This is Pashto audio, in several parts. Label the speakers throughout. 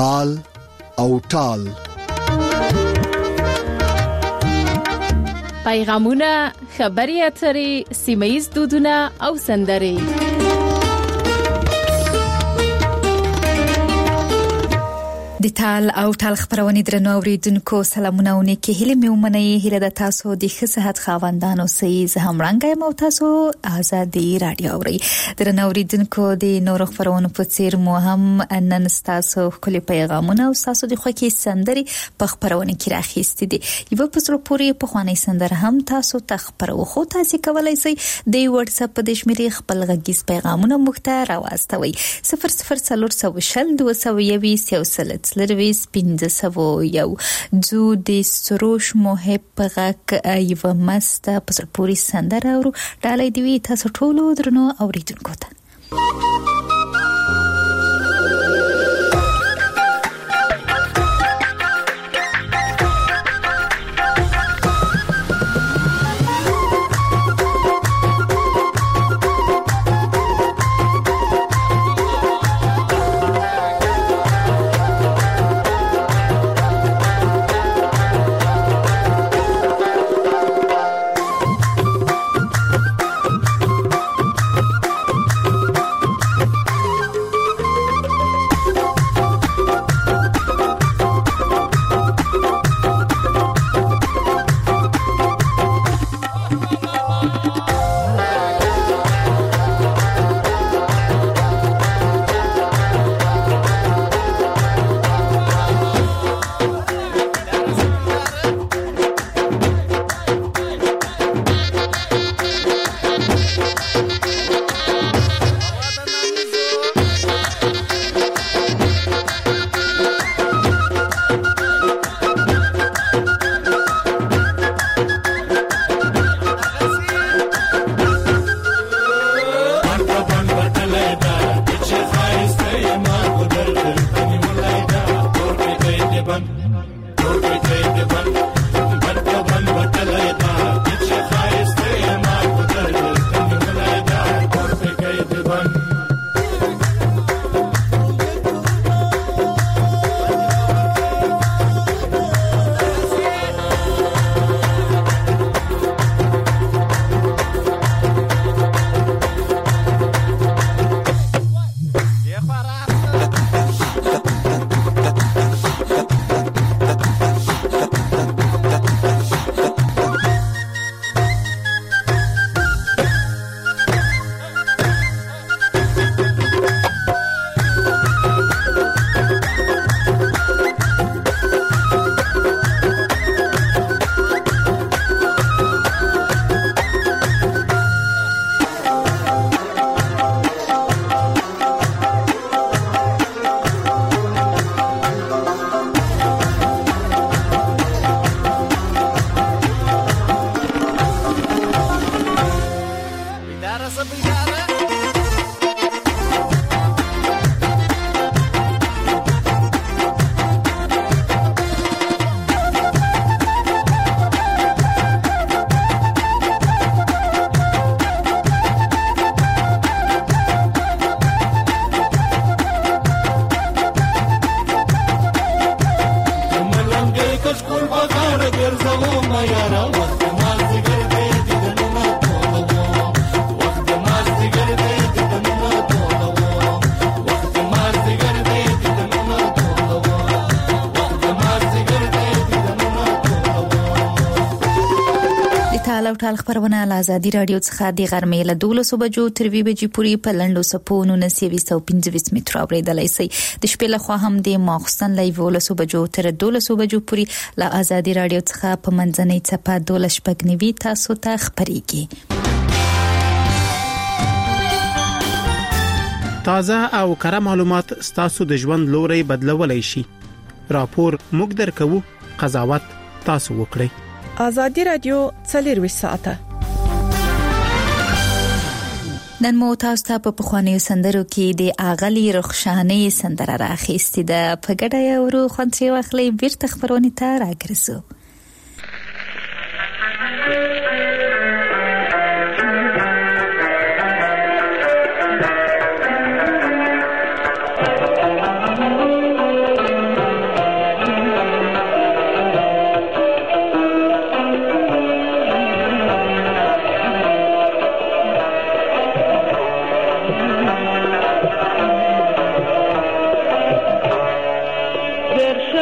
Speaker 1: تال او ټال.
Speaker 2: پیغامونه، خبري اترې، سیمه‌ییز دودونه او سندرې.
Speaker 3: د تال او ټال خبرونه درنو اوریدونکو سلامونه او نیکی هیله مې ومنئ. هیله د تاسو د ښه صحت خاوندانو سې زه هم رنګ یم او تاسو آزادي رادیو اورئ. درنو اوریدونکو د نورو خبرونو په څیر مو هم نن تاسو خپل پیغامونه او تاسو د خوښي سندرې په خبرونه کې راخېستې دي. یو په څلور پورې په خواني سندر هم تاسو ته خبرو خو تاسو کولای شئ د واتس اپ په دشمري خپل غږیز پیغامونه مخته راوستوي 0040 221 لرویس 501 زو د سروش محب غک یو مست په پوری سندره او ډالۍ دی تاسو ټول درنو اوریدونکو ته. ټال خبرونه له آزادي رادیو څخه د غرمې له 12 بجو تر 2 بجې پورې په لنډو سپونو 925 متر اوریدلای شئ. د شپې له خوا هم د ماخستن له 12 بجو تر 12 بجو پورې له آزادي رادیو څخه په منځنۍ چپه 12 شپږنوي تاسو ته خبريږي.
Speaker 4: تازه او کره معلومات ستاسو د ژوند لوري بدلولای شي. راپور موږ درکو، قضاوت تاسو وکړئ.
Speaker 5: آزادی رادیو 24 ساعته.
Speaker 3: نن مو تاسو ته په خوانیو سندرو کې د اغلی رخشانې سندره راخېستې ده. په ګډه یو خوندې واخلي بیرته خبرونه ته راګرځو.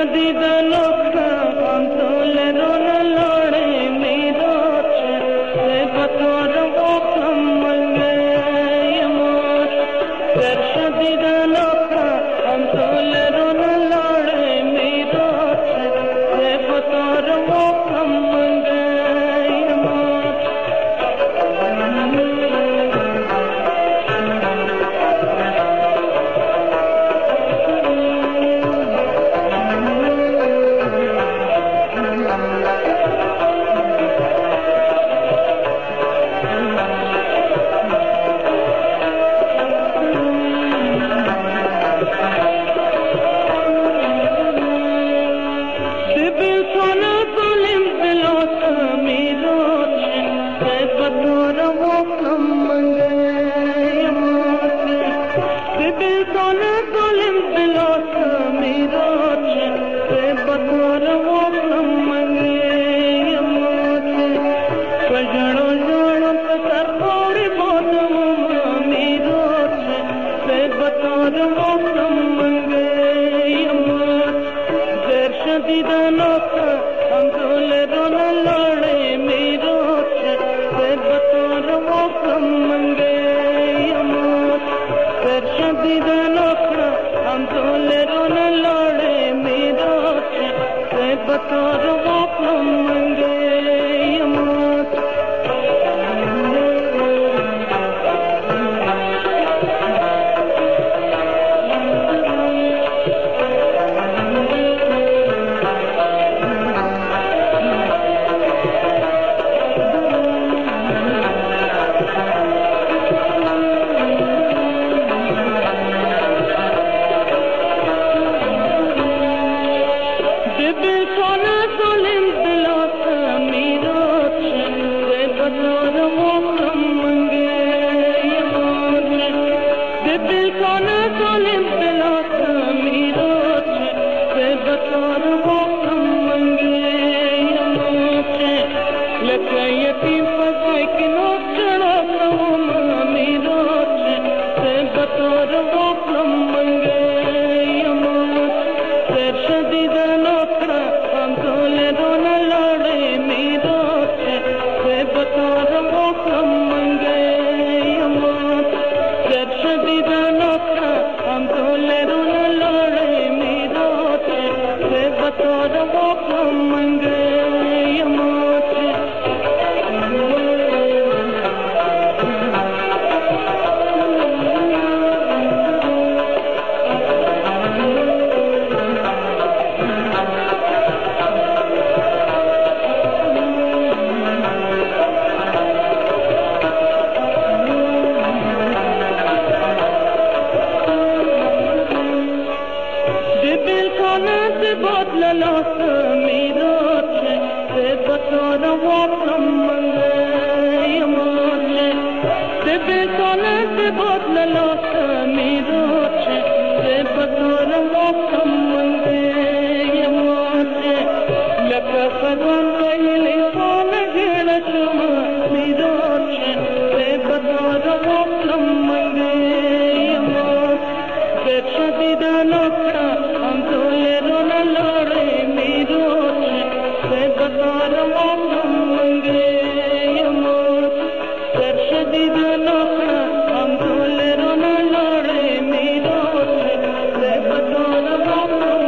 Speaker 6: I'm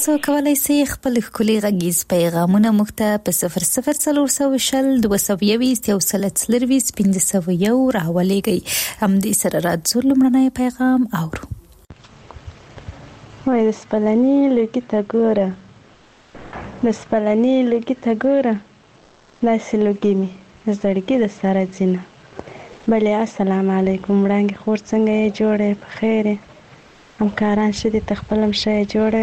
Speaker 3: تاسو کولای شئ خپل ښکلي غږیز پیغامونه موږ ته په 0040 222 1501 راولېږئ. همدې سره راځو لومړنی پیغام اورو.
Speaker 6: وای د سپلني لوګي ته ګوره، د سپلني لوګي ته ګوره، داسې لوګي مې زړګي د سره ځینه. بلې السلام علیکم وړانګې خور څنګه یې جوړې په خیر یې همکاران ښه دي ته خپل هم ښه یې جوړې.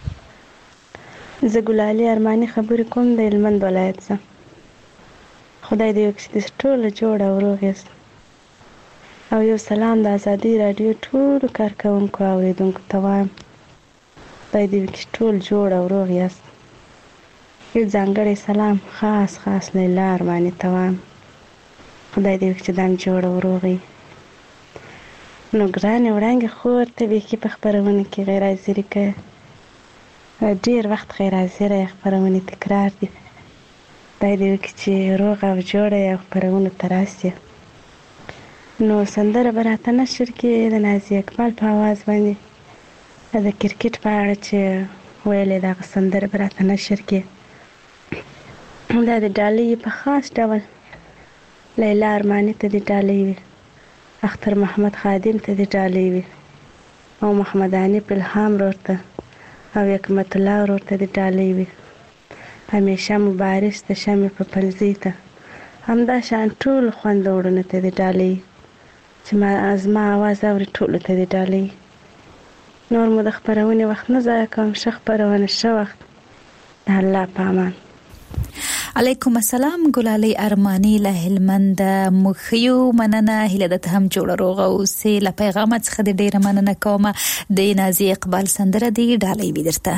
Speaker 6: زه ګلالي ارماني خبرې کوم د هلمند ولایت څخه. خدای دې وکړي چې ټوله جوړه او روغ یاست. او یو سلام د ازادي راډیو ټولو کارکوونکو او اورېدونکو ته وایم خدای دې وکړي ټول جوړ او روغ یاست. یو ځانګړی سلام خاص لیلا ارماني ته وایم خدای دې وکړي چې دا هم جوړ او روغ وي. نو ګرانې وړانګې خور ته بیخي په خپرونه کې غیر حاضري کوې، ډېر وخت غیر حاضره یې، خپرونې تکرار دي. خدای دې وکړي چې روغ او جوړه یې او خپرونو ته راسې. نو سندره به راته نشر کړې د نازي اقبال په اواز باندې د کرکټ په اړه چې ویلې دغه سندره به راته نشر کړې. دا د ډالۍ په خاص ډول لیلا ارماني ته دې ډالۍ وي، اختر محمد خادم ته دې ډالۍ وي، او محمد حنیف الهام ورور ته او حکمت الله ورور ته دې ډالۍ وي. همیشه مبارز ته شمې په پلزۍ ته همدا شان ټول خویندو وروڼو ته دې ډالۍ چې زما اواز اوري ټولو ته دې ډالۍ. نور مو د خپرونې وخت نه ضایع کوم، ښه خپرونه ښه وخت. د الله په امان.
Speaker 3: علیکم السلام ګلالي ارماني له هلمند. مخیو مننه، هیله ده ته هم جوړه روغه اوسې. له پیغامه څخه دې ډېره مننه کومه. د نازي اقبال سندره دې ډالۍ وي درته.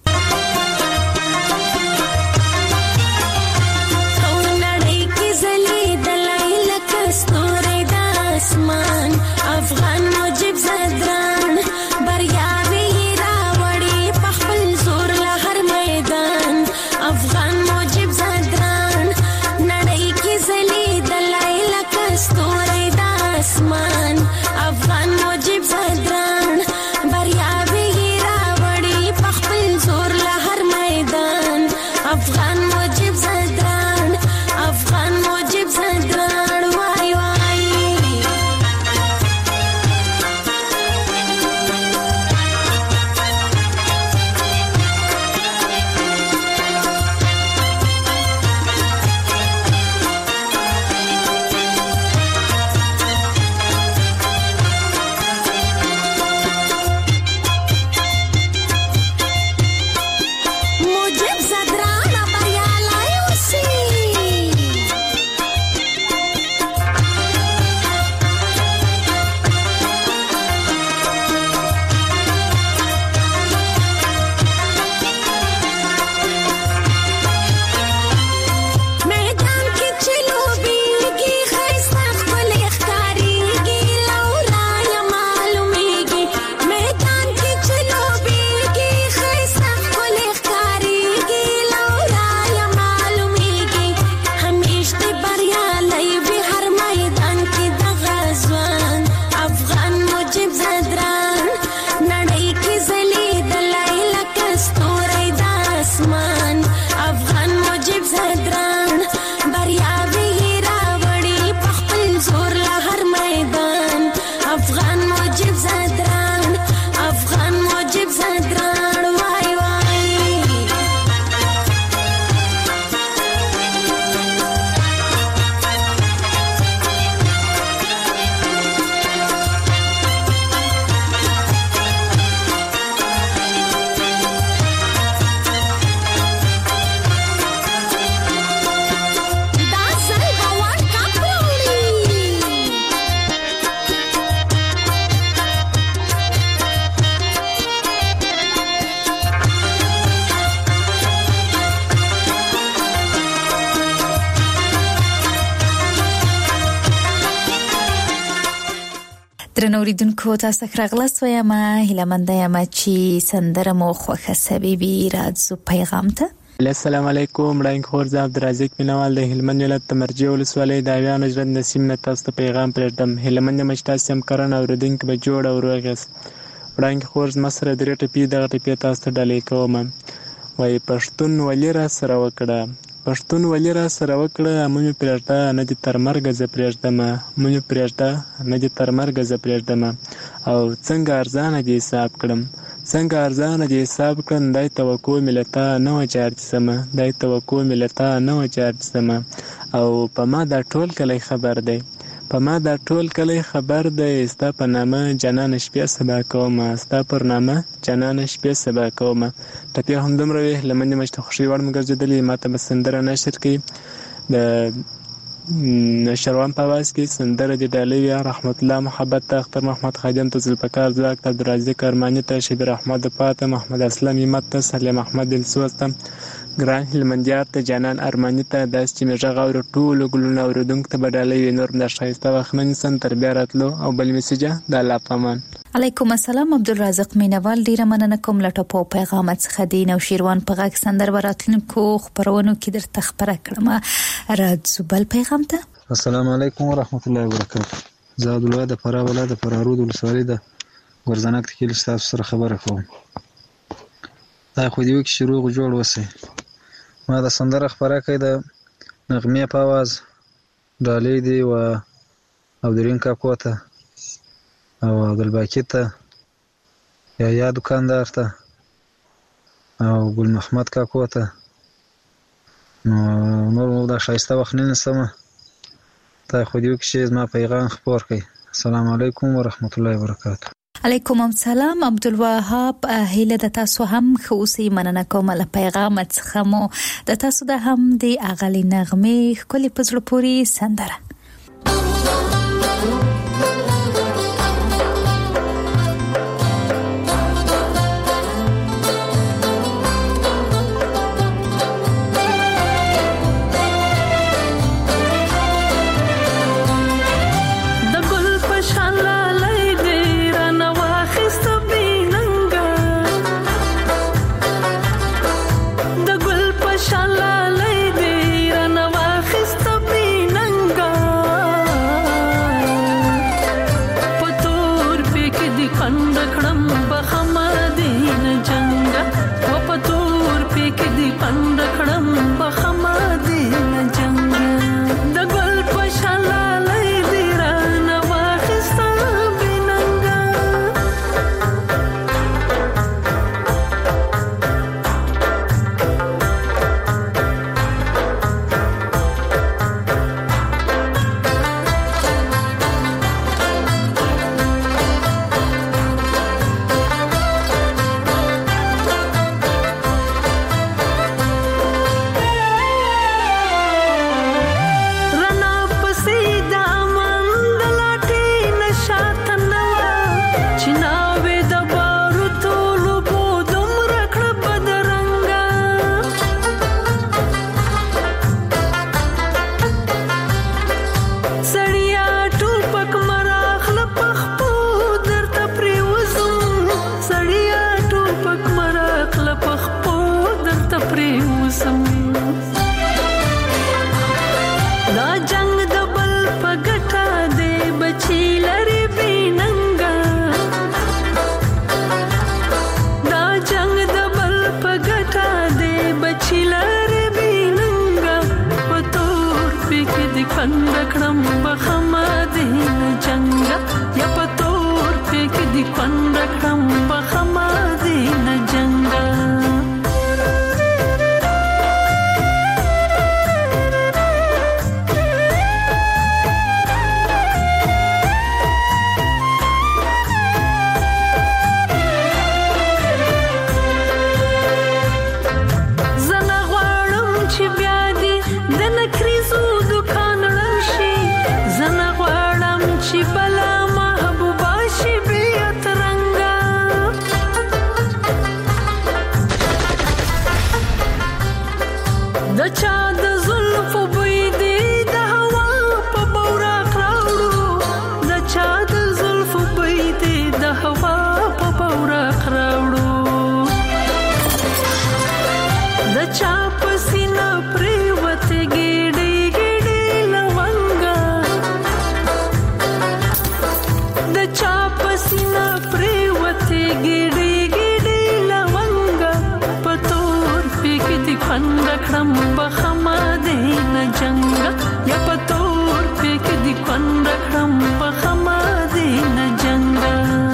Speaker 7: افغان مجيب زدران برياوي راوړي په خپل زور له هر میدان. افغان مجيب زدران نړۍ کې ځلېدلی لکه ستوری د اسمان. افغان مجيب زدران برياوي راوړي په خپل زور له هر میدان. افغان مجيب زدران، افغان مجيب زدران وای وای.
Speaker 3: درنو اوریدونکو تاسو راغلاست وایم هیله مند یم چې سندره مو خوښه سوي وي. راځو پیغام ته.
Speaker 8: السلام علیکم وړاندې خور زه عبدالرزاق مینوال د هلمند ولایت تمرجه ولسوالۍ د اویانو ژرند نسیم نه تاسو ته پیغام پرېږدم. هلمند یم چې تاسو همکاران او اورېدونکي به جوړ او روغ یاست. وړاندې خور زما سره درې ټپې دغه ټپې تاسو ته ډالۍ کوم. وایي پښتون ولې را سره وکړه، پښتون ولې را سره وکړه، مه مې پرېږده نه دې تر مرګه زه پرېږدمه، مه مې پرېږده نه دې تر مرګه زه پرېږدمه. او څنګه ارزانه دې حساب کړم، څنګه ارزانه دې حساب کړم، دای توقع مې له تا نه وه چې ارجسمه، دای توقع مې له تا نه وه چې ارجسمه. او په ما دا ټول کلی خبر دی، په ما دا ټول کلی خبر دی، ستا په نامه جانانه شپې سبا کومه، ستا پر نامه جانانه شپې سبا کومه. ټپې همدومره وې، له منې مې چې د خوښۍ وړ مې ګرځېدلې. ما ته به سندره نشر کړي د شروان په اواز کې سندره دې ډالۍ وي. رحمت الله محبت ته، اختر محمد خادم ته، ذوالفقار ځواک ته، عبدالرازق ارماني ته، شبیر احمد پاته، محمد اسلم همت ته، سلیم احمد دلسوز ته، ګران هلمندیار ته، جانان ارماني ته، داسې چې مې غږ اوري ټولو ګلونو اورېدونکو ته به ډالۍ وي. نور دا ښایسته وخت نه نیسم تر بیا راتلو. او بل میسیجه د الله په امان.
Speaker 3: علیکم السلام عبدالرازق مینوال، ډیره مننه کوم له ټپو پیغام څخه دی. نوشیروان په غږ سندر وراتلونکو خبرونو کې درته خبره کړم. راځو بل پیغام ته.
Speaker 9: السلام علیکم ورحمت الله وبرکاته. زه عبدالله د فراه ولایت د فرارود ولسوالۍ د ګورزنک کې تاسو سره خبره کوم. دا خو دې وکړي چې روغ جوړ اوسئ. ما د سندره خبره کړې د نغمې په اواز ډالۍ دی و عبدالرحیم کاکو ته او عبدالباقي ته، یا دکاندار ته او ګل محمد کاکو ته. نو نور دا ښایسته وخت نه نیسمه، تا خو دې وکړي چې زما پیغام خپور کړئ. السلام علیکم ورحمت الله وبرکاته.
Speaker 3: علیکم السلام عبدالوهاب، هیله د تاسو هم ښه اوسئ. مننه کوم له پیغام څخه مو د تاسو د هم د اغلي نغمې ښکلې په زړه پورې سندره.
Speaker 7: زه
Speaker 10: یا پتور پک دی کون رکھم پخما دین جنگا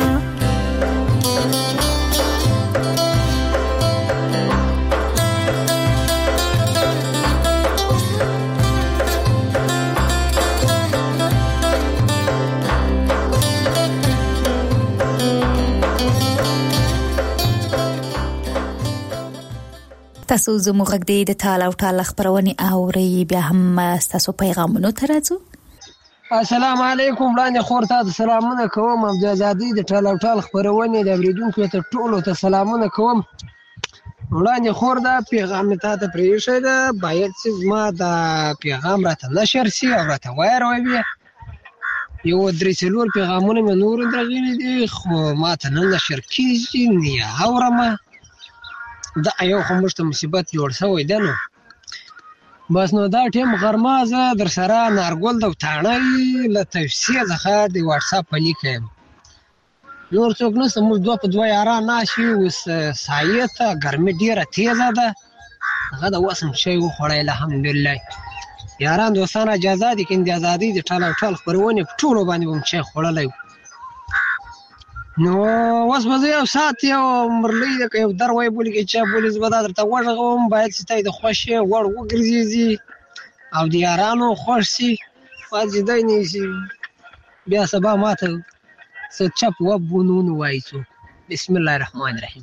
Speaker 3: تاسو زموږ غږ د ټال او ټال خبرونه اوري بیا هم تاسو پیغامونه ترځو.
Speaker 11: السلام علیکم وړاندې خور ته سلامونه کوم د ازادي د ټال او ټال خبرونه د اوریدونکو ته ټولو ته سلامونه کوم. وړاندې خور دا پیغام ته پریښه ده باید چې ما دا پیغام راته نشر شي او راته وایروي. یو درې څلور پیغامونه مې نور درغلي دي خو ما ته نه نشر کیږي نه اورم. دا یو خموشته مصیبت جوړ شوی دی نو بس نو دا ټیم غرمه زه در سره نارګل د وټاڼۍ له تفسیر څخه د واتس اپ لیکم نور څوک نشته موږ دوه په دوه یاران ناشي اوس سایه ته ګرمي ډیره تیزه ده هغه د وسم شی وخوړی الحمدلله یاران دوستانه اجازه دي کین د ازادي د ټال او ټال خبرونه په ټولو باندې هم شي خوړلای نو واس مزه یو سات یو مرلې د یو دروي بولی کې چا بولی زبدا درته وژغوم باید چې د خوشي وړ وګرځي او د یارانو خوش سي فاجدای نه سي بیا سبا ماته سچپ وبونون وایسو. بسم الله الرحمن الرحیم.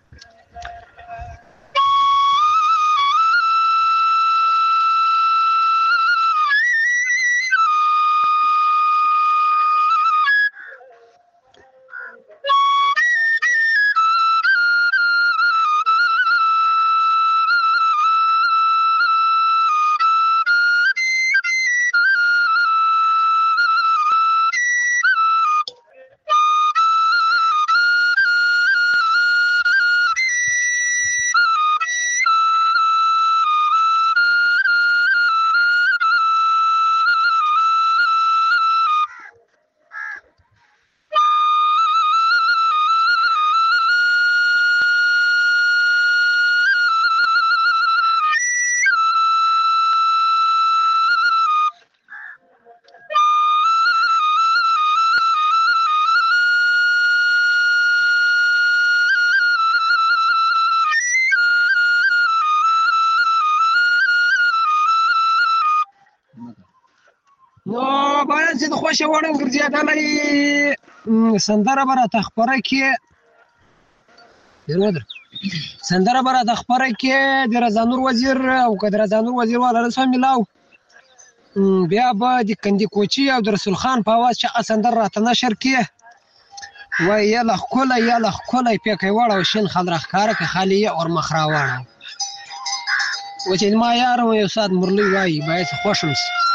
Speaker 11: نو باید چې د خوښه وړم ګرځېدلې سندره به راته خپره کې سندره به راته خپره کې د رضانور وزیر او که د رضانور وزیر والا رسم ملاو بیا به د کندي کوچي او د رسول خان په اواز چې سندره راته نشر کې وای یاله ښکلی پیکی واړه او شین خال راښکاره که خالي یې اور مخ راواړه و چې ما یار یو ساعت مرلي وایي باید خوښ هم شي.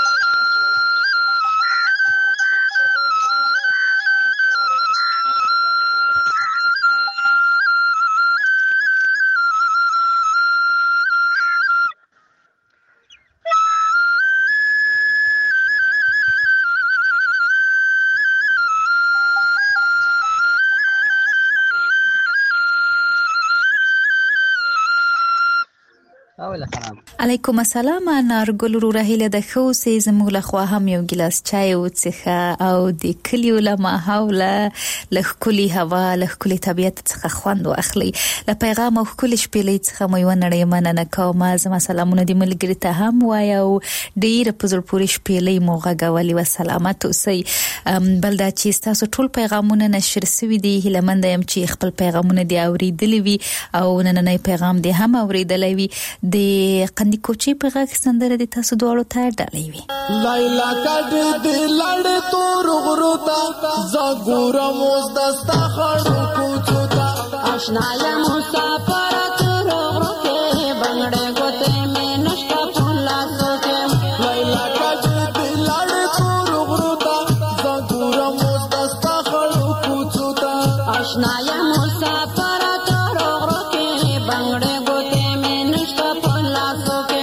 Speaker 3: علیکم السلام نارګل وروره هیله د خو سي زموږ له خوا هم یو ګلاس چای وڅښه او د کلیو له ماحول له کلی هوا له کلی طبيعت څخه خوند واخلي. له پیغام او کلی شپېلې څخه مې ونړې مننه کوم. زما سلامونه د ملګری ته هم وایو ډیر په زړه پورې شپېلې موغه غولي و سلامت اوسئ. بلدا چې تاسو ټول پیغامونه نشر سوي دي هیله مند يم چې خپل پیغامونه دی اوریدلی وي او نننې پیغام دی هم اوریدلی وي. د کندي کوچي په غږ سندره د تاسو دوړو ته ډالې وي.
Speaker 12: لایلا کډ دې لړ تور غروتا زګور موز دستا خړو کوڅو تا آشنا یا مسافر تور غروته بنگړې ګوته مې نشتا پولا سوکه لایلا کډ دې لړ تور غروتا زګور موز دستا خړو کوڅو تا آشنا یا مسافر تور غروته بنگړې ګوته مې نشتا پولا سوکه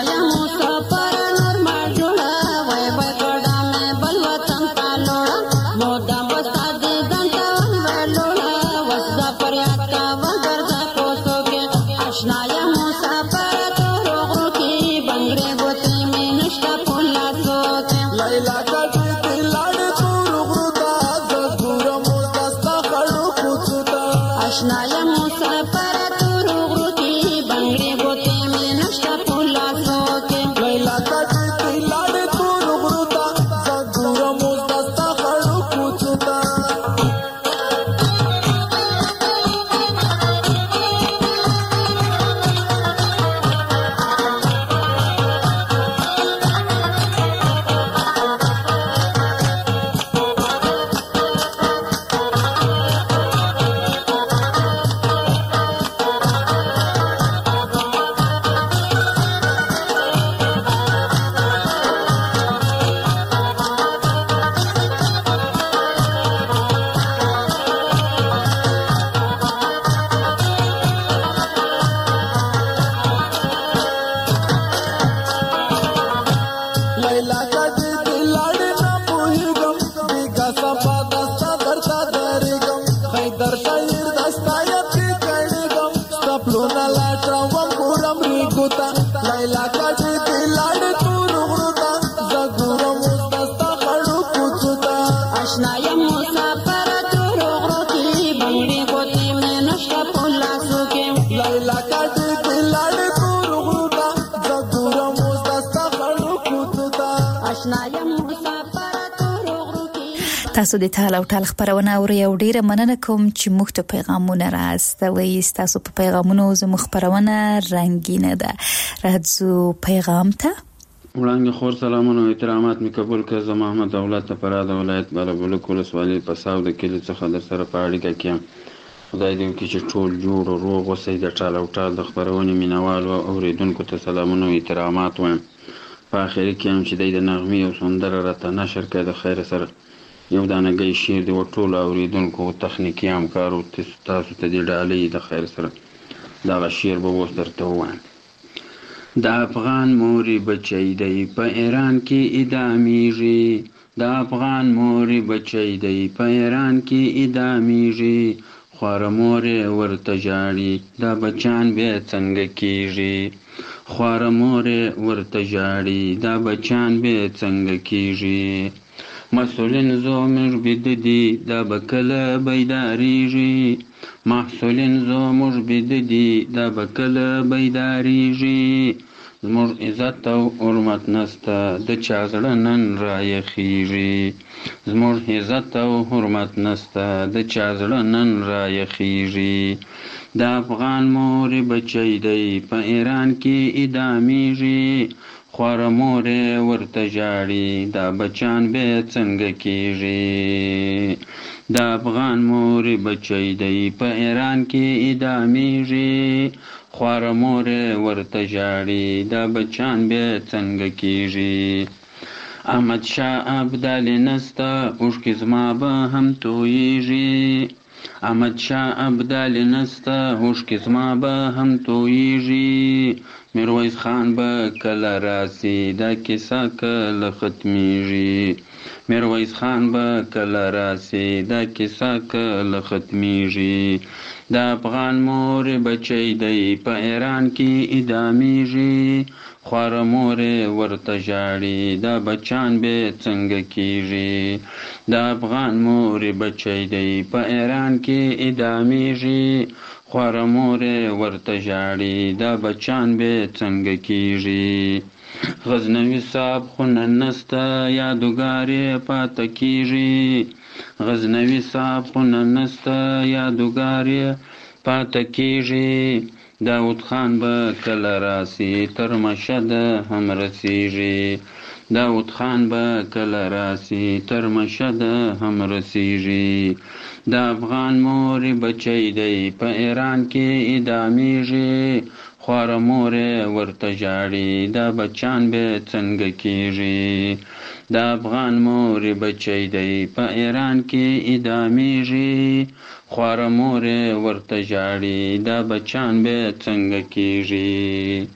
Speaker 7: یم مسافر نور ما جوړه وای وای کړه مې بل وطن ته لوړه مودم وستا دیدن ته ولوړه وستا فریاد کا وګرځه کوڅو کې آشنا یم مسافر تور غرو کې بنګړې ګوتې مې نشته په لاسو کې
Speaker 12: لیلا کټې دې لاړ تور غرو ته زګورم دستا خړو کوڅو ته
Speaker 7: آشنا یم مسافر تور غرو کې بنګړې ګوتې مې نشته په لاسو کې
Speaker 12: لیلا کټې دې لاړ تور غرو ته زګورم دستا خړو کوڅو ته لیلا کټې دې لاړ نه پوهېږم بیګا سبا دستا درته درېږم حیدر شاعر دستا یتې کړېږم ستا پلونه لاټروم ګورم ریګو ته لیلا کټې دې لاړ تور غرو ته زه ګورم اوس دستا خړو کوڅو ته
Speaker 7: آشنا یم مسافر تور غرو کې بنګړې ګوتې مې نشته په لاسو کې
Speaker 12: لیلا کټې دې لاړ تور غرو ته زه ګورم اوس دستا خړو کوڅو ته
Speaker 7: آشنا یم مسافر تور غرو کې
Speaker 3: تاسو د ټال او ټال خبرونه اورئ او ډیره مننه کوم چې موږ ته پیغامونه راستوي تاسو په پیغامونو زموږ خبرونه رنگینه ده راځو پیغام ته
Speaker 13: وړاندې خور سلامونه او احترامات می قبول کړه زه محمد دولت پراد ولایت بالابلوک ولسوالۍ په ساو د کلی څخه در سره په اړیکه کې یم خدای دې وکړي چې ټول جوړ او روغ اوسئ د ټال او ټال د خبرونې مینوالو او اورېدونکو ته سلامونه او احترامات وایم په اخر کې هم چې دی د نغمې او سندره راته نشر کړی د خیر سره یو دانګی شعر دی ټولو اورېدونکو او تخنیکي همکارو تاسو ته دې ډالۍ د خیر سره دغه شعر به اوس درته ووایم د افغان مورې بچی دی په ایران کې ادامېږي د افغان مورې بچی دی په ایران کې ادامېږي خواره مورې ورته ژاړي دا بچان بیا څنګه کېږي خواره مورې ورته ژاړي دا بچان بیا څنګه کېږي مسئولین زموږ بیده دي دا به کله بیداریږي محصولین زموږ بیده دي دا به کله بیداریږي زموږ عزت او حرمت نسته د چا زړه نن رایخیږي زموږ عزت او حرمت نسته د چا زړه نن رایخیږي د افغان مورې بچی دی په ایران کې ادامېږي خواره مورې ورته ژاړي دا بچان بیا څنګه کېږي د افغان مورې بچی دی په ایران کې ادامېږي خواره مورې ورته ژاړي دا بچان بیا څنګه کېږي احمد شاه ابدالي نسته اوښکې زما به هم تویېږي احمد شاه ابدالي نسته اوښکې زما به هم تویېږي میرویس خان به کله راسي دا کیسه کله ختمیږي میرویس خان به کله راسي دا کیسه کله ختمیږي د افغان مورې بچی دی په ایران کې ادامېږي خواره مورې ورته ژاړي دا بچان بیا څنګه کېږي د افغان مورې بچی دی په ایران کې ادامېږي خواره مورې ورته ژاړي دا بچان بیا څنګه کېږي غزنوي صاحب خو نن نسته یادګار یې پاته کېږي غزنوي صاحب خو نن نسته یادګار یې پاته کېږي داود خان به کله راسي تر مشهد هم رسیږي داود خان به کله راسي تر مشهد هم رسیږي د افغان مورې بچی دی په ایران کې ادامېږي خواره مورې ورته ژاړي دا بچان بیا څنګه کېږي د افغان مورې بچی دی په ایران کې ادامېږي خواره مورې ورته ژاړي دا بچان بیا څنګه کېږي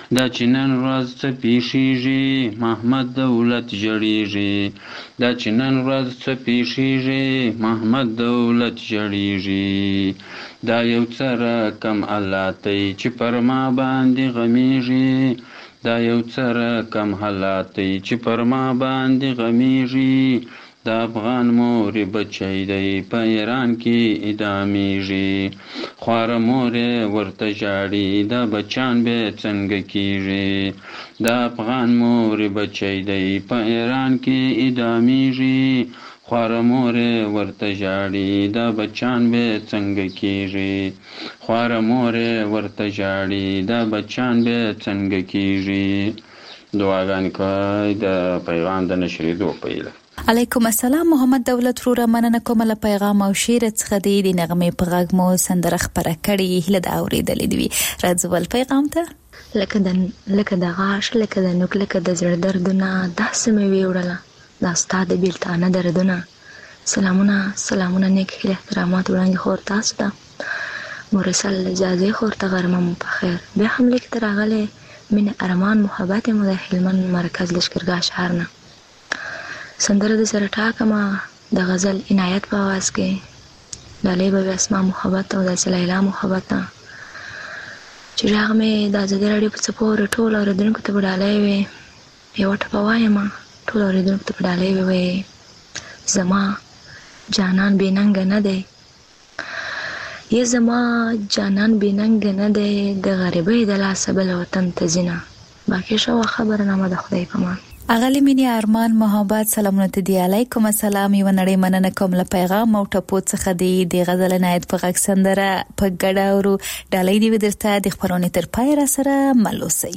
Speaker 13: دا چې نن ورځ څه پیښیږي محمد دولت جوړیږي دا چې نن ورځ څه پیښیږي محمد دولت جوړیږي دا یو څه رقم الله ته چې پر ما باندې غمیږي دا یو څه رقم حالات چې پر ما باندې غمیږي د افغان مور بچی دی په ایران کې اعدامیږي خواره مور ورته ژاړي دا بچان به څنګه کیږي د افغان مور بچی دی په ایران کې اعدامیږي خواره مور ورته ژاړي دا بچان به څنګه کیږي خواره مور ورته ژاړي دا بچان به څنګه کیږي دعاګانې کوي د پیغام د نشریدو په هیله.
Speaker 3: علیکم السلام محمد دولت ورور مننه کوم له پیغام او شعر څخه د نغمې په غږ مو سندره خبره کړې هله دا اورېدلې دی راځول پیغام ته
Speaker 14: لکه د غاښ لکه د نوک لکه د زړه دردونه داسې مې ویوړله دا ستا د بیلتانه دردونه سلامونه نیک هیله احترامات وړاندې خور تاسو ته مرسل اجازه خور ته غرمه مو په خیر بیا هم لیک ته راغلی مینه ارمان محبت مو د هلمند مرکز لشکرګاه ښار نه سندره د سره ټاکمه د غزل عنایت په आवाज کې ډالۍ به اسما محبت او د لیلا محبت چې راغ مې د ازادي راډیو په څپور ټول اوریدونکو ته ډالۍ وي یو ټپه وایم ټول اوریدونکو ته ډالۍ وي زما جانان بیننګ نه دی یا زما جانان بیننګ نه دی د غریبۍ د لاسه بل وطن ته ځینه باقي شو خبرنامه د خدای په امان
Speaker 3: اغلی مینی ارمان محبت سلامونه ته دی علیکم السلام یو نړۍ مننه کوم له پیغام او ټپو څخه دی غزل عنایت په غږ سندره په ګډه ورو ډالۍ دی ودرته د خبرونه تر پای را سره ملوسي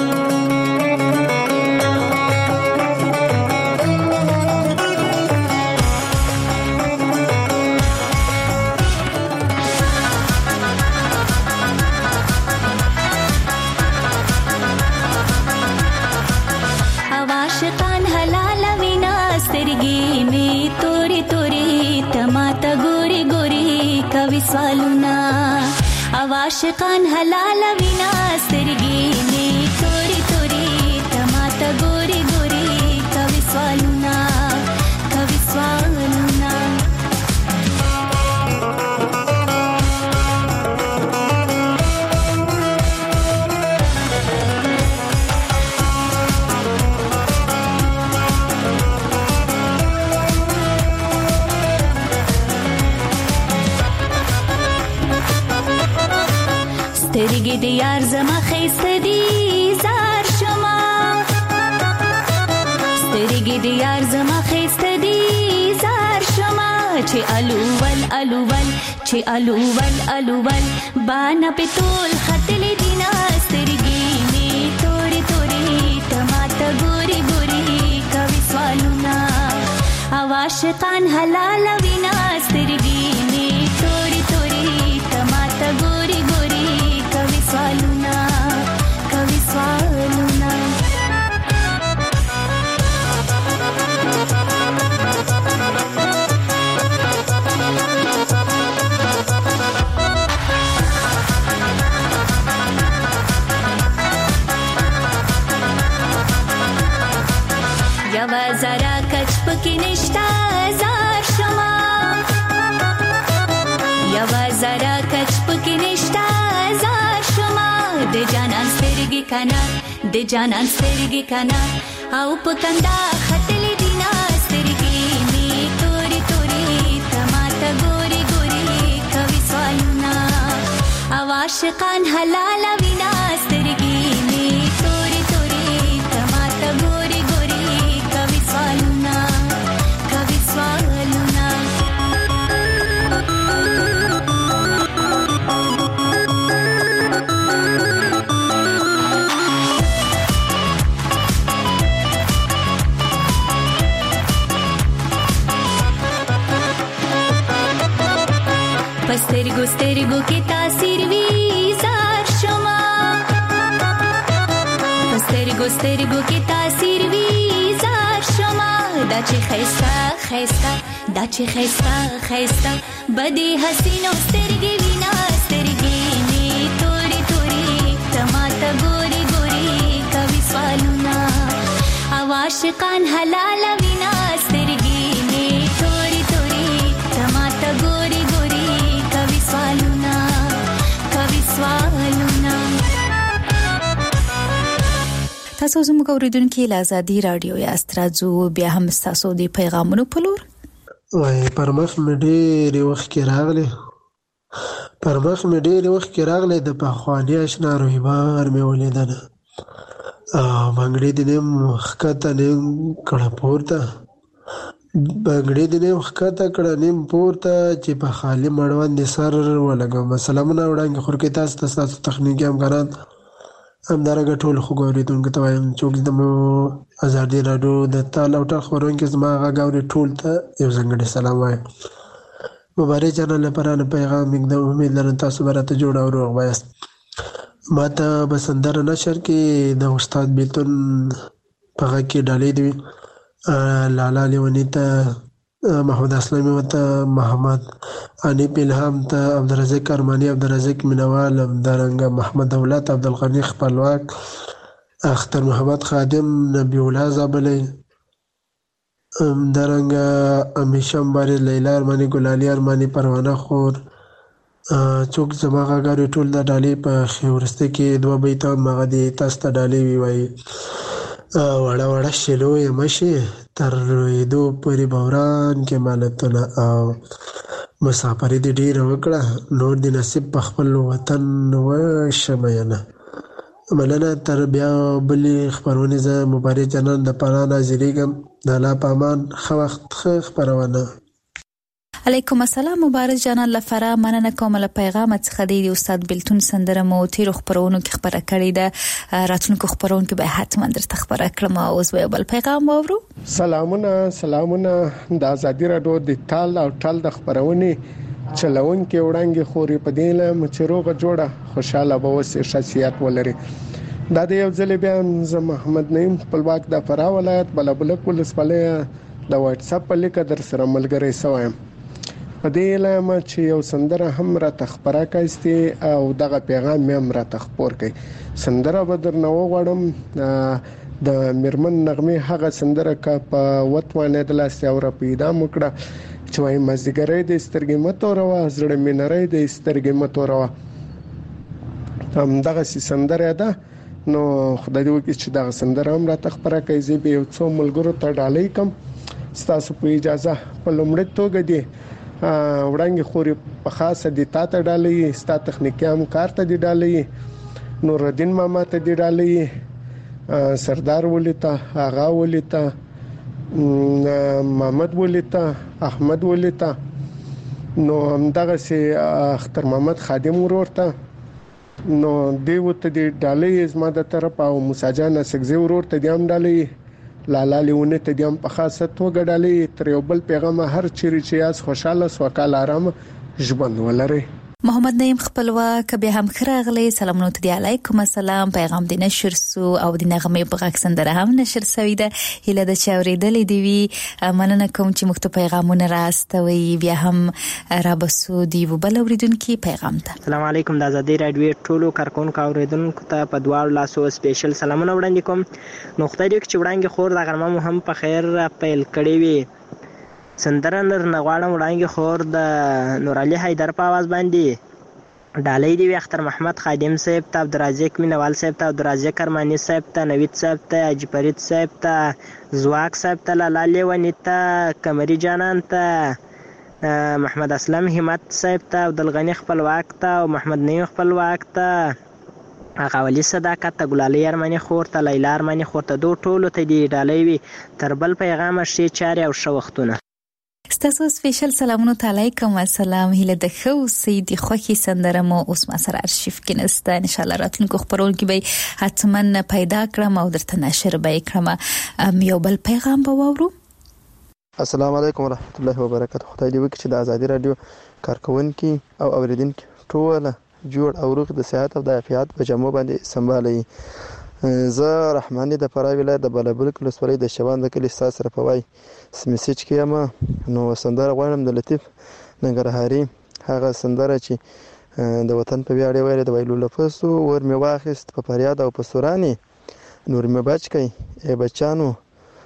Speaker 15: عاشقان حلال وینا سترګې می توري توري تماته ګوري ګوري کوي سوالونه سترګې د یار زما خیسته دي زار شما سترګې د یار زما خیسته دي زار شما چې الوول بانا په تول خطلې دینا سترګې می توري توري تماته ګوري ګوري کوي سوالونه عاشقان حلال وینا سترګې می توري توري تماته ګوري ګوري کوي سوالونه یوا زرا کچ پکې نشتا زار شما یوا زرا کچ پکې نشتا زار شما د جانان سترګې کنا او پکندا خطلې دینا سترګې می توري توري تماته ګوري ګوري کوي سوالونه عاشقان حلال وینا سترګې می توري توري تماته ګوري ګوري کوي سوالونه سترګو کې تاثیر وی زار شما سترګو کې تاثیر وی زار شما دا چې خيستا بدی حسینو سترګې وینا سترګې می توري توري تماته ګوري ګوري عاشقان حلال وینا سترګې مې توري توري تماته ګوري ګوري کوي سوالونه
Speaker 3: تاسو زموږ اوریدونکو له آزادي رادیو یاست. راځو بیا هم تاسو د پیغامونو په لور.
Speaker 16: وای پرمخ مې ډېر وخت کې راغله د پخوانی آشنا رویبار مې ولیدل. بنګړې دې نیم خکته نیم کړه پورته چې په خالي مړوند سر ولګم. سلامونه وړاندې خور کې تاسو تخنیکی همکاران همدارنګه ټول خوږ اورېدونکو ته وایم چې د ازادي راډیو د تال او ټال خپرونکي زما غږ اوري ټول ته یو ځانګړی سلام وایم. مبارک چینل لپاره پیغام د امید لرم تاسو به راته جوړ او روغ وایاست. ما ته به سندره نشر کې د استاد بیلتون په غږ کې ډالۍ دی لالا لیونی ته محمد اسلامي ته محمد انیب الهام ته عبدالرزاق ارمانی عبدالرزاق مینوال همدارنګه محمد دولت عبدالغنی خپلواک اختر محمد خادم نبی الله زابلی همدارنګه امیشه مبارز لیلا ارمانی ګلالي ارمانی پروانه خور څوک زما غاګاري ټول د ډالۍ په خورسته کې دوه بیت مغه دي تاسو ته ډالۍ وی وړه وړه شلو یې مشي تر رویدو پورې بوران کې مالتونه او مسافرې دې ډېره وکړه نور دې نصیب په خپل وطن وشمینه. مننه. تر بیا بلې خپرونې زه مبارک جانان د پاره ناظریږم. د الله په امان ښه وخت ښه خپرونه.
Speaker 3: علیکم السلام مبارک جانان لفرا مننه کوم له پیغام څخه د استاد بیلتون سندره مو تیر خبرونو کې خبره کړې ده راتلونکو خبرونو کې به حتما درته خبره کړم. اوس به بل پیغام واورو.
Speaker 17: سلامونه د آزادي راډیو د تال او ټال د خبرونې چلون کې وړاندې خوري په دې له مچروغه جوړه خوشاله به وسه شخصیت ولري. دا د یو ځل بیا زه محمد نعیم خپلواک د فرا ولایت بلبلک ولسوالۍ د واتس اپ په لیک در سره ملګری سوایم. په دې لامه چې یو سندره هم را تخبره کایستي او دغه پیغام مې هم را تخپور کړي. سندره به درنه وغواړم د میرمن نغمه هغه سندره کا په وټوانه د لاس او را پیدا مکړه چې وای مزګری د سترګې متوروا زړه مې نری د سترګې متوروا. هم دغه سندره ده نو خدای دې وکړي چې دغه سندره هم را تخبره کوي. زه به یو څو ملګرو ته ډالۍ کوم. ستاسو په اجازه په لومړي توګه دی وړاندې خوري په خاصه د تاته ډالۍ ستا تخنیکی هم کار ته دی ډالۍ نور الدین ماما ته دی ډالۍ سردار ولیتا آغا ولیتا محمد ولیتا احمد ولیتا نو همدغه سي اختر محمد خادم ورورته نو دیوته دی ډالۍ زما د طرف او مساجان سګزي ورورته دی هم ډالۍ لالا لیونه ته دیم په خاصه توګه ډالۍ تر یو بل پیغام هر چیرې چې یاس خوشاله سوکال آرام ژوند ولري.
Speaker 3: محمد نعیم خپلواک به هم خراغلی سلامونه ته دی علیکم السلام پیغام دی نشر سو او د نغمه په غږ سندره هم نشر سوی ده هله د چاوریدلې دی وی مننه کوم چې مخته پیغامونه راستوي بیا هم را بسو دی وبل اوریدونکو پیغام ته.
Speaker 18: السلام علیکم د آزادي رادیو ټولو کارکونکو اوریدونکو ته په دوار لاسو سپیشل سلامونه وړاندې کوم. نقطه دی چې وړاندې خور د غرمه هم په خیر پیل کړی وی سندره نغواړم وړاندې خور د نور علي حیدر په आवाज باندې ډالۍ دی اختر محمد خادم صاحب ته عبدالرزاق مینوال صاحب ته عبدالرزاق ارمانی صاحب ته نوید صاحب ته اجي فرید صاحب ته زواک صاحب ته لالا لیونی ته قمری جانان ته محمد اسلم همت صاحب ته عبدالغنی خپلواک ته او محمد نعیم خپلواک ته اغاولی صداقت ته ګلالي ارمانی خور ته لیلا ارمانی خور ته دوه ټولو ته دی ډالۍ وي تر بل پیغام شي چاري او شو وختونه.
Speaker 3: ستاسو سپیشل سلامونه علیکم السلام هله د خو سید خوخي سندره مو اوس ما سره ارشیف کې نسته ان شاء الله راتلونکو خبرونکو به حتما پیدا کړم او درته نشر به کړم. یو بل پیغام به وورو.
Speaker 19: السلام علیکم ورحمت الله وبرکاته. خدای دې وکړي چې د آزادي رادیو کارکونکو او اوریدونکو ټول جوړ او روغ د صحت او د عافیت په جامو باندې سمبالي. زه رحماني د فرای ولایت د بلبلک ولسوالۍ د شوان د کلی ساس سره پوي سمیسج کې ما نو سندره غواړم د لطیف ننګرهاري هغه سندره چې د وطن په ویاړ ویل د ویلو لفظو ور می واخست په فریاد او په سورانی نور می بچ کی ای بچانو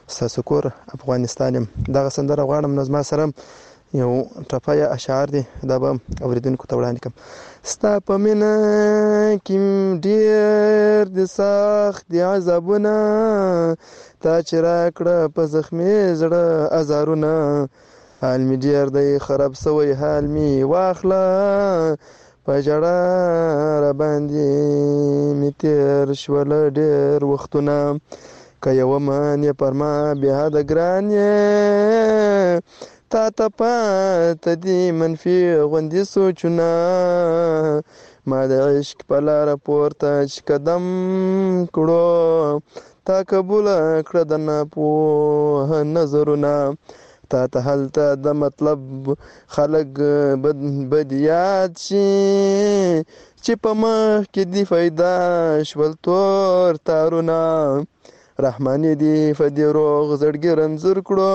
Speaker 19: ستاسو کور افغانستان یم. دغه سندره غواړم نو زما سره یو ټپه یا اشعار دي دا به اوریدونکو ته وړاندې کړم. ستا په مینه کې ډېر د سخت د عذابونه تا چې راکړه په زخمي زړه ازارونه حال مې ډېر دی خراب سوی حال مې واخله په ژړا راباندې مې تېر شول ډېر وختونه که یوه من یې پر ما بېحده ګران یې تا ته پاته دي منفي غوندې سوچونه ما د عشق په لاره پورته چې قدم کړو تا قبوله کړه د ناپوه نظرونه تا ته هلته د مطلب خلک بد یاد شي چې په مخ کې دي پیدا شول تور تارونه رحماني دي په دې روغ زړګي رنځور کړو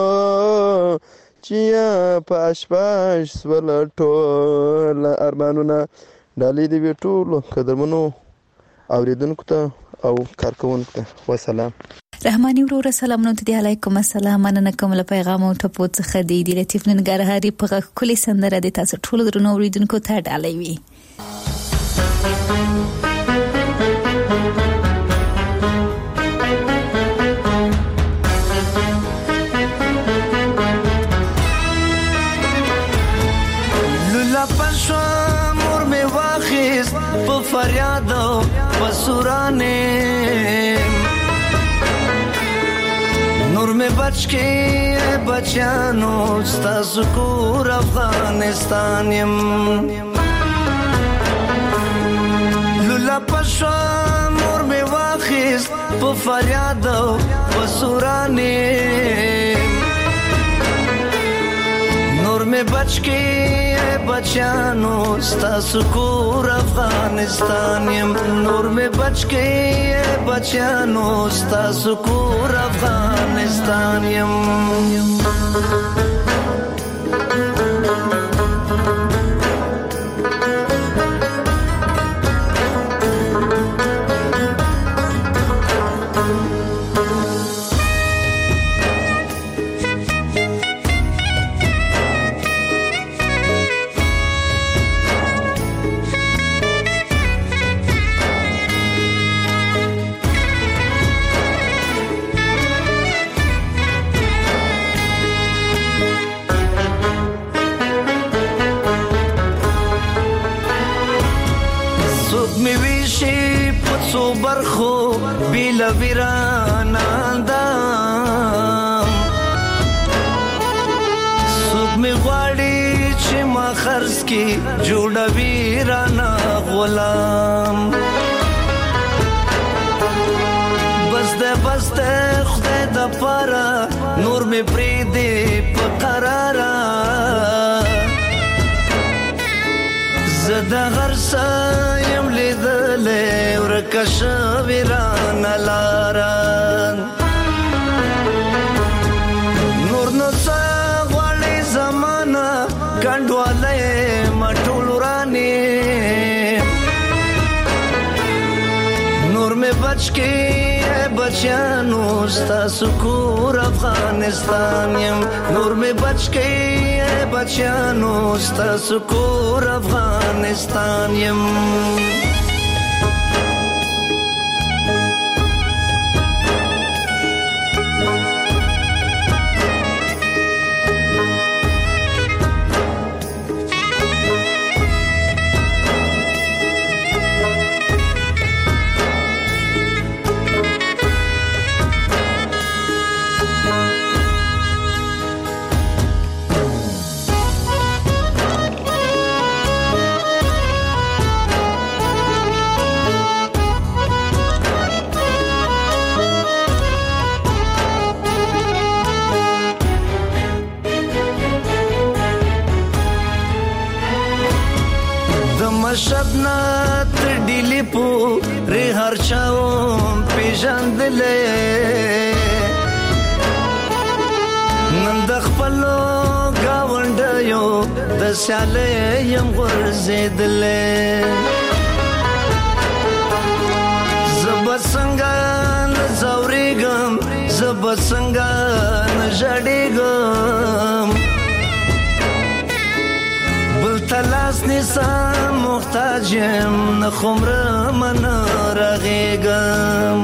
Speaker 19: چې په اشپاش سول ټول ارمانونه. ډالۍ دې وي ټولو قدرمنو اوریدونکو ته او کارکوونکو ته. وسلام.
Speaker 3: رحماني وروره سلامونه ته دی. علیکم السلام. مننه کوم له پیغام او ټپو څخه دی لطیف ننګرهاري په کلی سندره د تاسو ټولو درنو اوریدونکو ته ډالۍ وي.
Speaker 10: په فریاد او په سورانه نور می بچ کې بچانو ستاسو کور افغانستان يم لولا پښه نور می واخیس په فریاد او په سورانه نور می بچ کې بچانو ستاسو کور افغانستان یم نور می بچ کې بچانو ستاسو کور افغانستان یم. برخو بیلا ویرانا سوک می غواړي چې ما خرڅ کی جوړه ویرانا غلام بس ده خدای د پاره نور می پری دی په قرارا زدا غرسا یم لیدلې ورکش ویران لاران نور نو څا غړې زمانہ کندواله مټول رانی نور می بچ کې بچانو ستاسو کور افغانستان یم نور می بچ کې بچانو ستاسو کور افغانستان یم. شبنا تر ډیلی پو ری هر چاو پیژندلې نن د خپلو گاونډیو د سیالې یم ورزیدلې زب څنګه زوريګم زب څنګه نه ژړېږم بل تلاس نیسم محتاج یم نه خمرم نه رغېږم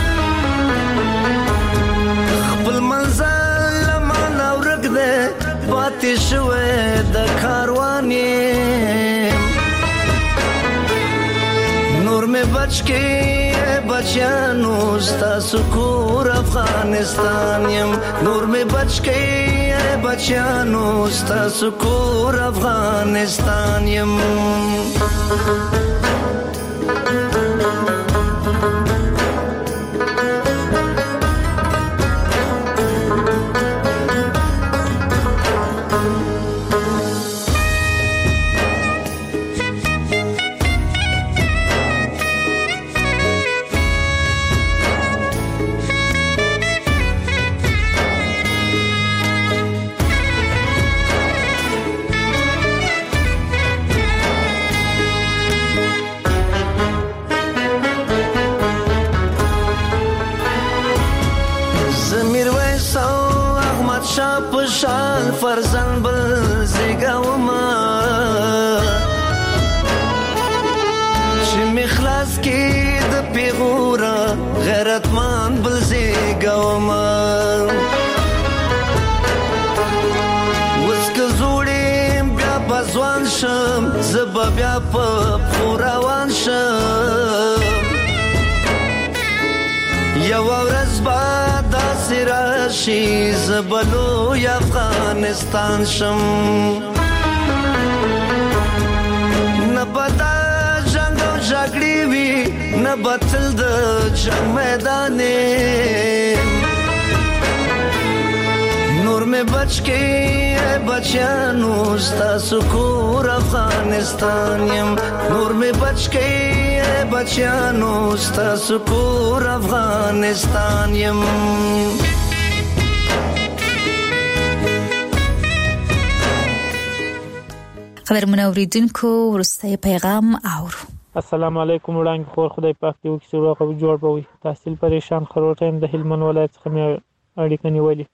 Speaker 10: خپل منزل له مانه ورک دی پاتې شوی د کاروان یم نور مې بچ کې بچیانو ستاسو کور افغانستان یم نور مې بچ کې بچیانو ستاسو کور افغانستان یم شال فرزن بل زیگاوما چی مخلاص کی د پیغورا غیرتمان بل زیگاوما وسک زوڑیم بیا بزوان شم زبا بیا پا پوراوان شم یو ورځ با داسې راشي زه به لوی افغانستان شم نه به دا جنګ او جګړې وي نه به تل د جنګ میدان نور مې بچ کې بچیانو ستاسو کور افغانستان یم نور مې بچ کې بچیانو ستاسو کور افغانستان یم
Speaker 3: خبرونه اوریدونکو وروستی پیغام اورو
Speaker 20: السلام علیکم وړاندې خور خدای پاک دې وکړي چې روغ او جوړ به وي تحصیل پریشان خروټ یم د هلمند ولایت څخه مې اړیکه نیولې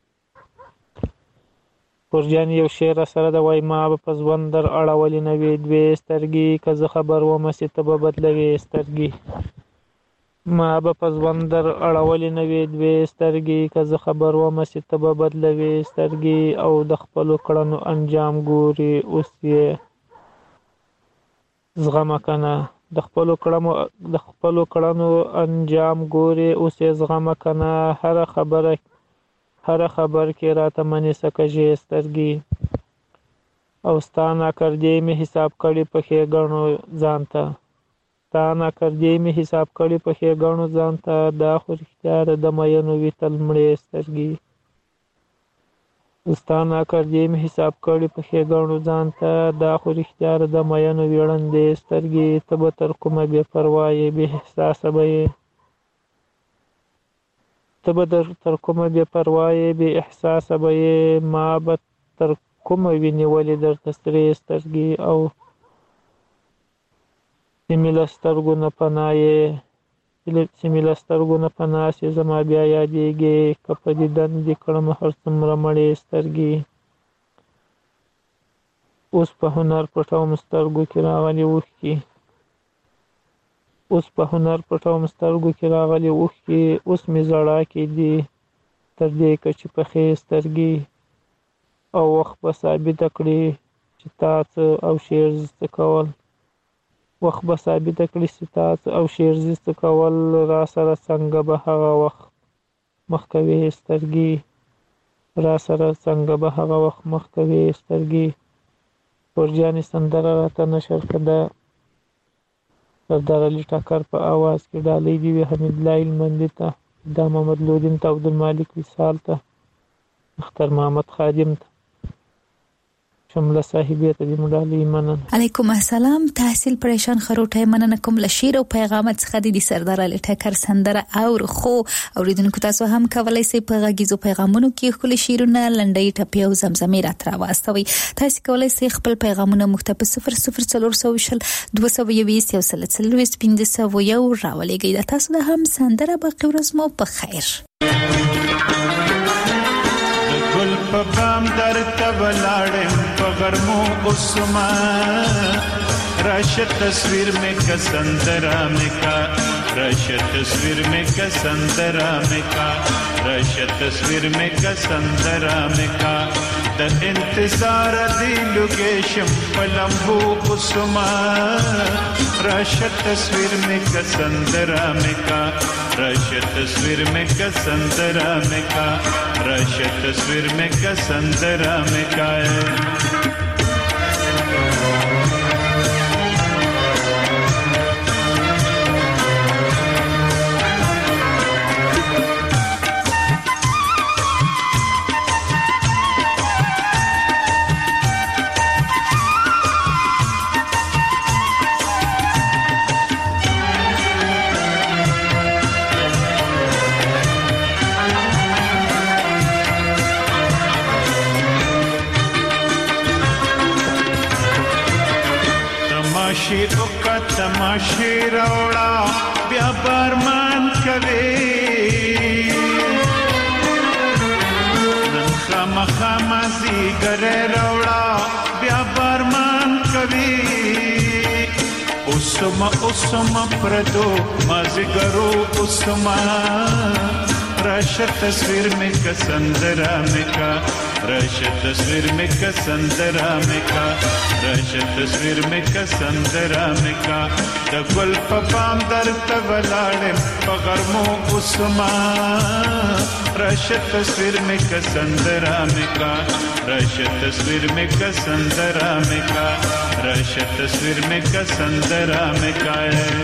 Speaker 20: پرجان یو شعر سره د وای ما په ځوان در اړولې نه وې دوې سترګې که زه خبر وم چې ته به بدلوې سترګې ما په ځوان در اړولې نه وې دوې سترګې که زه خبر وم چې ته به بدلوې سترګې او د خپلو کړنو انجام ګوري اوس یې زغمه کنه د خپلو کړنو انجام ګوري اوس یې زغمه کنه هر خبر کې راته منې سکه سترګې او ستا ناکردې مې حساب کړي په ښېګڼو ځان ته ستا ناکردې مې حساب کړي په ښېګڼو ځان ته دا خو رښتیا ده د مینو وي تل مړې سترګې ستا ناکردې مې حساب کړي په ښېګڼو ځان ته دا خو رښتیا ده د مینو وي ړندې سترګې ته به تر کومه بې پروا یې بې احساسه به یې ته به تر کومه بې پروا یې بې احساسه به یې ما به تر کومه وینې ولې درته سرې سترګې او چې مې له سترګو نه پناه سې زما بیا یادېږې که په دیدن دې کړم هر څومره مړې سترګې اوس په هنر پټوم سترګو کې راغلي اوښکې اوس مې زړه کې دي تر دې که چې پخې سترګې او وخت به ثابته کړي چې تا څه او شعر زده کول را سره څنګه به هغه وخت مخ کوې سترګې پرجانې سندره راته نشر کړه سردار علي ټکر په آواز کې ډالۍ دي وي حمید الله هلمندي ته دا محمد لودین ته عبدالمالک وصال ته اختر محمد خادم ته شمله صاحبې ته دې مډالۍ مننه.
Speaker 3: علیکم السلام. تحصیل پریشان خروټه مننه کوم له شیر او پیغامات څخه د سردار علي ټکر سندره او خو اوریدونکو تاسو هم کولای شئ په غږیزو پیغامونو کې خپل شیرونه لنډۍ ټپي او زمزمې را واستوي. تاسو کولای شئ خپل پیغامونه مختلف 00420 221 راولېږئ. د تاسو د هم سندره باقي ورځ مو په خیر.
Speaker 21: گل پبام در تبلاڑم پغرمو اسما راشد تصویر میں کسندرا میں کا راشد تصویر میں کسندرا میں کا راشد تصویر میں کسندرا میں کا د انتظار دی لوکیشن پلمبو اسما راشد تصویر میں کسندرا میں کا راشد تصویر میں کسندرا میں کا راشد تصویر میں کسندرا میں کا तमाशे रोड़ा व्यापार मान कवे नखा मखा माजी गरे रोड़ा व्यापार मान कवे उसमा प्रदो माजी गरो उसमा राशद तस्वीर में कसंदरा में का राशद तस्वीर में कसंदरा में का राशद तस्वीर में कसंदरा में का दगुल पपाम दर तबलाड़े पगरमो उसमा राशद तस्वीर में कसंदरा में का राशद तस्वीर में कसंदरा में का राशद तस्वीर में कसंदरा में का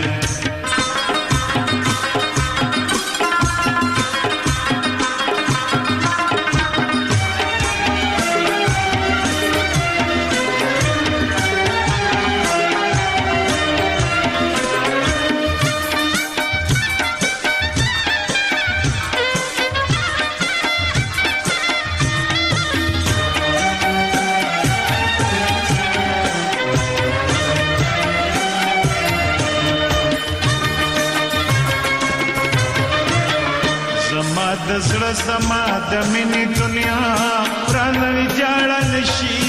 Speaker 21: زما د منی دنیا پرانوي جاړل شي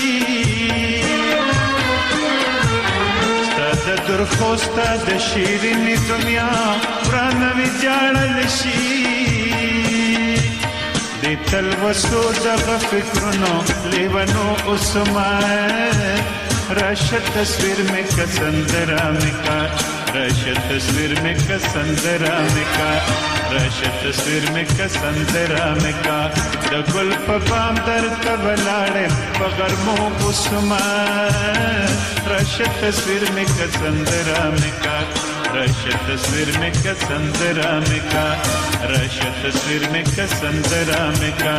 Speaker 21: ستاسو درخو ستاسو شیرینی دنیا پرانوي جاړل شي د تل وسو دغه فکرونو لیوانو اسما راشد تصویر میں کسندرا میں کا راشد تصویر میں کسندرا میں کا راشد تصویر میں کسندرا میں کا دگل پپام در تبلاڑے پغرمو اسما راشد تصویر میں کسندرا میں کا راشد تصویر میں کسندرا میں کا راشد تصویر میں کسندرا میں کا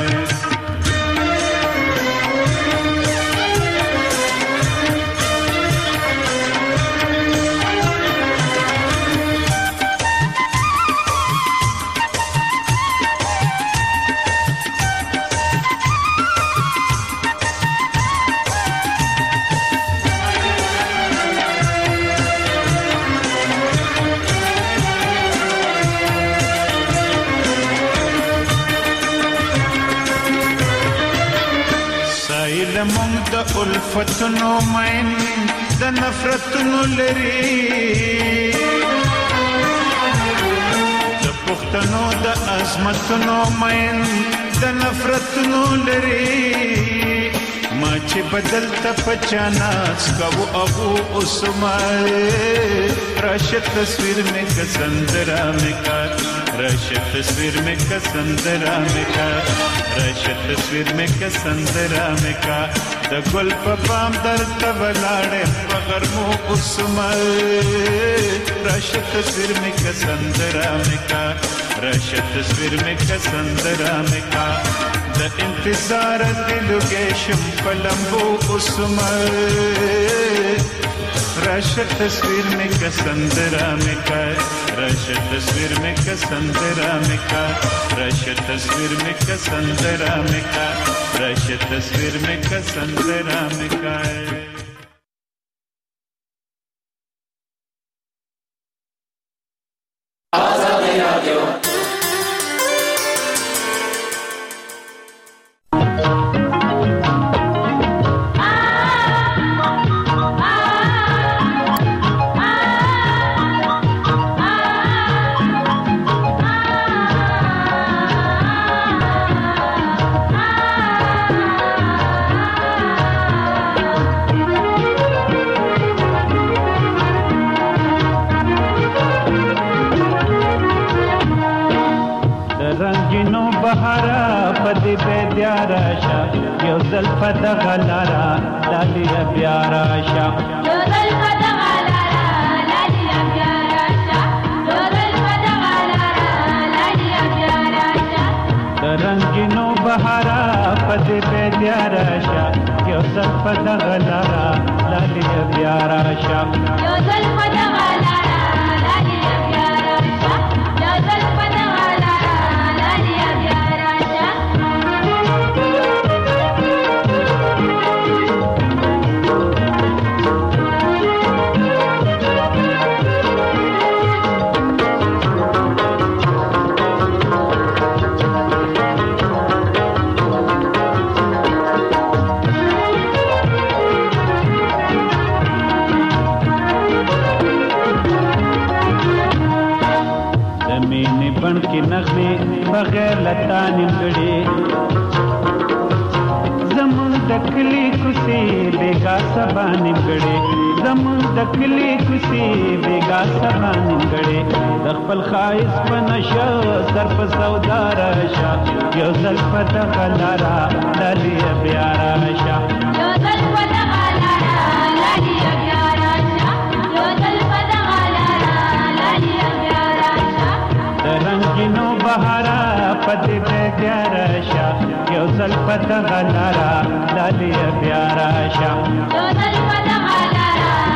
Speaker 21: الفتنو مین د نفرتنو لري د پښتنو د عظمتونو مین د نفرتنو لري ما چې بدل ته پچاناس کو ابو عثمان راشد تصویر میں کسندرا میں کا راشد تصویر میں کسندرا میں کا راشد تصویر میں کسندرا میں کا دگل پپام در تبلاڑے پغرمو عثمان راشد تصویر میں کسندرا میں کا राशा तस्वीर में कसंदरा में का द इंतजार दिल के शम पलंबो उसमर राशा तस्वीर में कसंदरा में का राशा तस्वीर में कसंदरा में का राशा तस्वीर में कसंदरा में का राशा तस्वीर में कसंदरा में का Yo